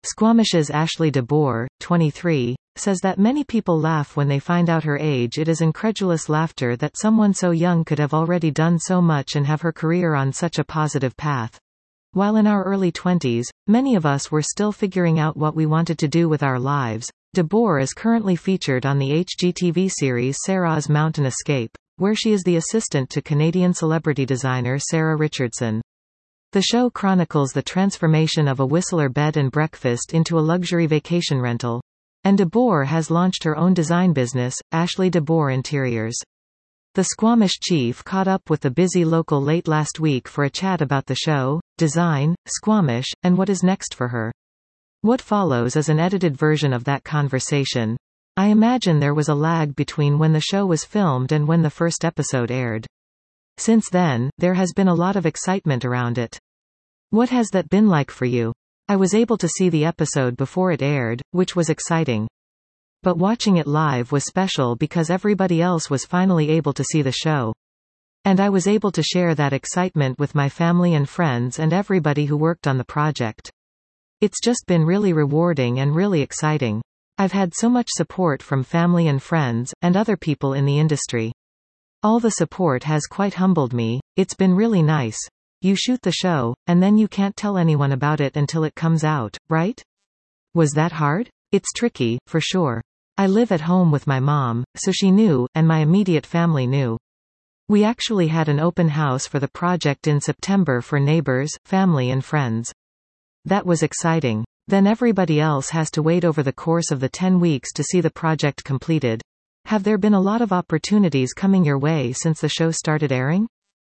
Squamish's Ashley DeBoer, 23, says that many people laugh when they find out her age. It is incredulous laughter that someone so young could have already done so much and have her career on such a positive path. While in our early 20s, many of us were still figuring out what we wanted to do with our lives. DeBoer is currently featured on the HGTV series Sarah's Mountain Escape, where she is the assistant to Canadian celebrity designer Sarah Richardson. The show chronicles the transformation of a Whistler bed and breakfast into a luxury vacation rental. And DeBoer has launched her own design business, Ashley DeBoer Interiors. The Squamish chief caught up with the busy local late last week for a chat about the show, design, Squamish, and what is next for her. What follows is an edited version of that conversation. I imagine there was a lag between when the show was filmed and when the first episode aired. Since then, there has been a lot of excitement around it. What has that been like for you? I was able to see the episode before it aired, which was exciting. But watching it live was special because everybody else was finally able to see the show. And I was able to share that excitement with my family and friends and everybody who worked on the project. It's just been really rewarding and really exciting. I've had so much support from family and friends, and other people in the industry. All the support has quite humbled me. It's been really nice. You shoot the show, and then you can't tell anyone about it until it comes out, right? Was that hard? It's tricky, for sure. I live at home with my mom, so she knew, and my immediate family knew. We actually had an open house for the project in September for neighbors, family and friends. That was exciting. Then everybody else has to wait over the course of the 10 weeks to see the project completed. Have there been a lot of opportunities coming your way since the show started airing?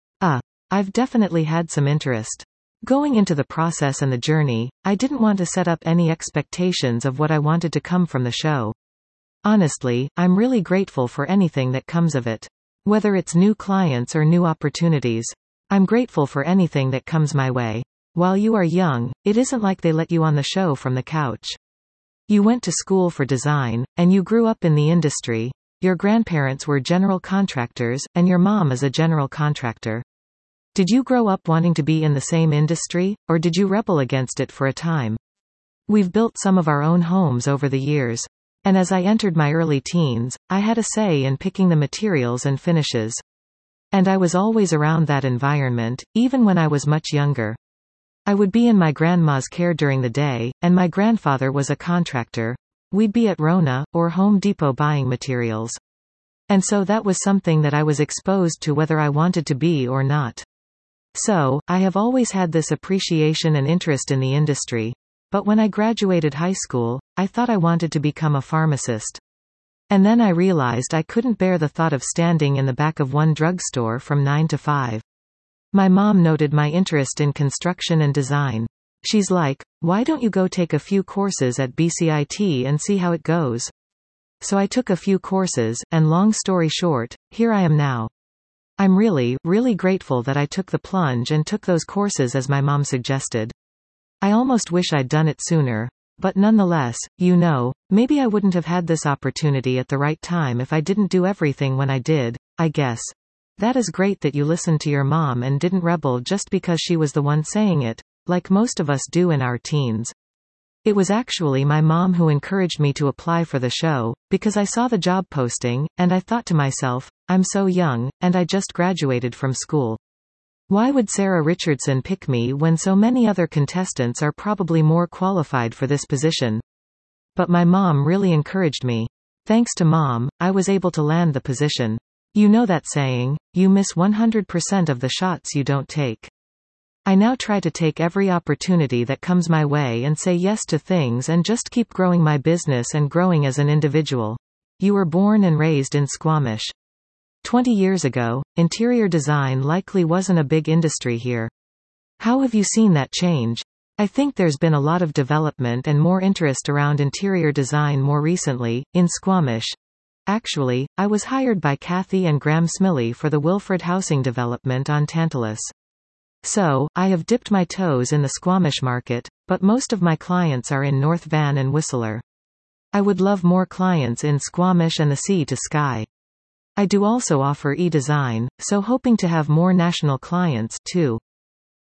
I've definitely had some interest. Going into the process and the journey, I didn't want to set up any expectations of what I wanted to come from the show. Honestly, I'm really grateful for anything that comes of it. Whether it's new clients or new opportunities. I'm grateful for anything that comes my way. While you are young, it isn't like they let you on the show from the couch. You went to school for design, and you grew up in the industry. Your grandparents were general contractors, and your mom is a general contractor. Did you grow up wanting to be in the same industry, or did you rebel against it for a time? We've built some of our own homes over the years. And as I entered my early teens, I had a say in picking the materials and finishes. And I was always around that environment, even when I was much younger. I would be in my grandma's care during the day, and my grandfather was a contractor. We'd be at Rona, or Home Depot buying materials. And so that was something that I was exposed to whether I wanted to be or not. So, I have always had this appreciation and interest in the industry. But when I graduated high school, I thought I wanted to become a pharmacist. And then I realized I couldn't bear the thought of standing in the back of one drugstore from 9 to 5. My mom noted my interest in construction and design. She's like, "Why don't you go take a few courses at BCIT and see how it goes?" So I took a few courses, and long story short, here I am now. I'm really, really grateful that I took the plunge and took those courses as my mom suggested. I almost wish I'd done it sooner. But nonetheless, maybe I wouldn't have had this opportunity at the right time if I didn't do everything when I did, I guess. That is great that you listened to your mom and didn't rebel just because she was the one saying it, like most of us do in our teens. It was actually my mom who encouraged me to apply for the show, because I saw the job posting, and I thought to myself, I'm so young, and I just graduated from school. Why would Sarah Richardson pick me when so many other contestants are probably more qualified for this position? But my mom really encouraged me. Thanks to Mom, I was able to land the position. You know that saying, you miss 100% of the shots you don't take. I now try to take every opportunity that comes my way and say yes to things and just keep growing my business and growing as an individual. You were born and raised in Squamish. 20 years ago, interior design likely wasn't a big industry here. How have you seen that change? I think there's been a lot of development and more interest around interior design more recently, in Squamish. Actually, I was hired by Kathy and Graham Smillie for the Wilfred housing development on Tantalus. So, I have dipped my toes in the Squamish market, but most of my clients are in North Van and Whistler. I would love more clients in Squamish and the Sea to Sky. I do also offer e-design, so hoping to have more national clients, too.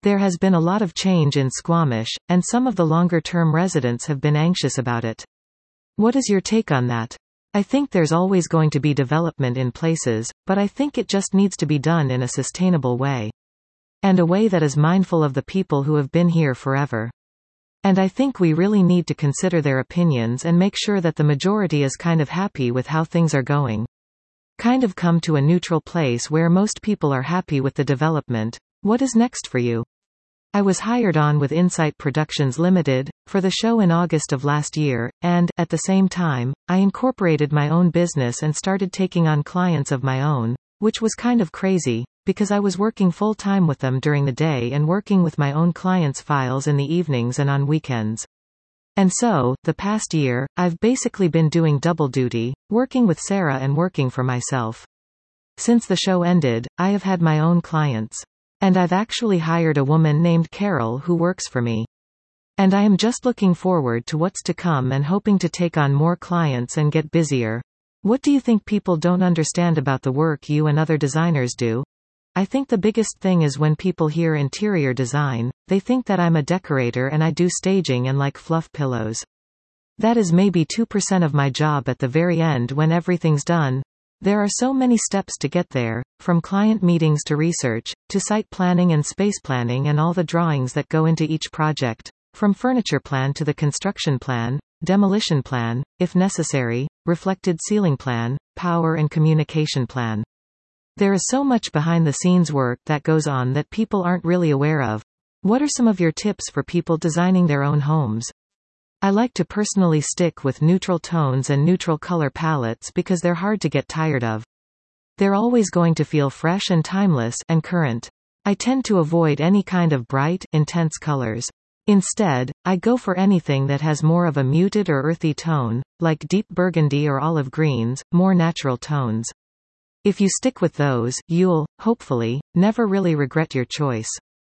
There has been a lot of change in Squamish, and some of the longer-term residents have been anxious about it. What is your take on that? I think there's always going to be development in places, but I think it just needs to be done in a sustainable way. And a way that is mindful of the people who have been here forever. And I think we really need to consider their opinions and make sure that the majority is kind of happy with how things are going. Kind of come to a neutral place where most people are happy with the development. What is next for you? I was hired on with Insight Productions Limited, for the show in August of last year, and, at the same time, I incorporated my own business and started taking on clients of my own, which was kind of crazy, because I was working full-time with them during the day and working with my own clients' files in the evenings and on weekends. And so, the past year, I've basically been doing double duty, working with Sarah and working for myself. Since the show ended, I have had my own clients. And I've actually hired a woman named Carol who works for me. And I am just looking forward to what's to come and hoping to take on more clients and get busier. What do you think people don't understand about the work you and other designers do? I think the biggest thing is when people hear interior design, they think that I'm a decorator and I do staging and like fluff pillows. That is maybe 2% of my job at the very end when everything's done. There are so many steps to get there, from client meetings to research, to site planning and space planning and all the drawings that go into each project, from furniture plan to the construction plan, demolition plan, if necessary, reflected ceiling plan, power and communication plan. There is so much behind-the-scenes work that goes on that people aren't really aware of. What are some of your tips for people designing their own homes? I like to personally stick with neutral tones and neutral color palettes because they're hard to get tired of. They're always going to feel fresh and timeless and current. I tend to avoid any kind of bright, intense colors. Instead, I go for anything that has more of a muted or earthy tone, like deep burgundy or olive greens, more natural tones. If you stick with those, you'll, hopefully, never really regret your choice.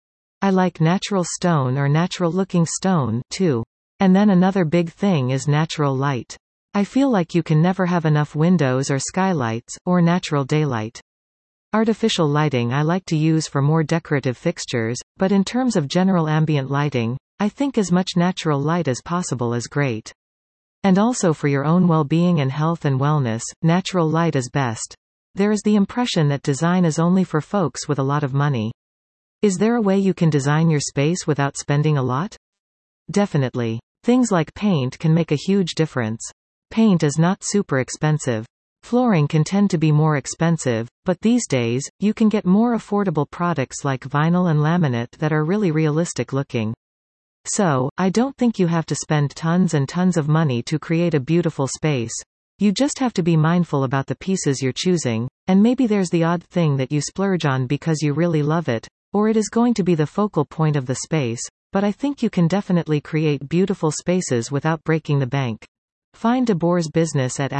I like natural stone or natural-looking stone, too. And then another big thing is natural light. I feel like you can never have enough windows or skylights, or natural daylight. Artificial lighting I like to use for more decorative fixtures, but in terms of general ambient lighting, I think as much natural light as possible is great. And also for your own well-being and health and wellness, natural light is best. There is the impression that design is only for folks with a lot of money. Is there a way you can design your space without spending a lot? Definitely. Things like paint can make a huge difference. Paint is not super expensive. Flooring can tend to be more expensive, but these days, you can get more affordable products like vinyl and laminate that are really realistic looking. So, I don't think you have to spend tons and tons of money to create a beautiful space. You just have to be mindful about the pieces you're choosing, and maybe there's the odd thing that you splurge on because you really love it, or it is going to be the focal point of the space. But I think you can definitely create beautiful spaces without breaking the bank. Find DeBoer's business at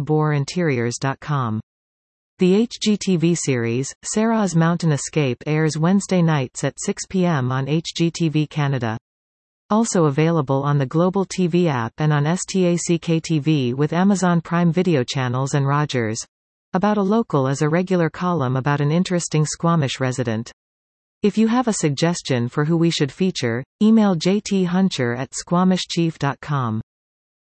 ashleydeboerinteriors.com. The HGTV series, Sarah's Mountain Escape airs Wednesday nights at 6 p.m. on HGTV Canada. Also available on the Global TV app and on STACK TV with Amazon Prime Video channels and Rogers. About a Local is a regular column about an interesting Squamish resident. If you have a suggestion for who we should feature, email jthuncher@squamishchief.com.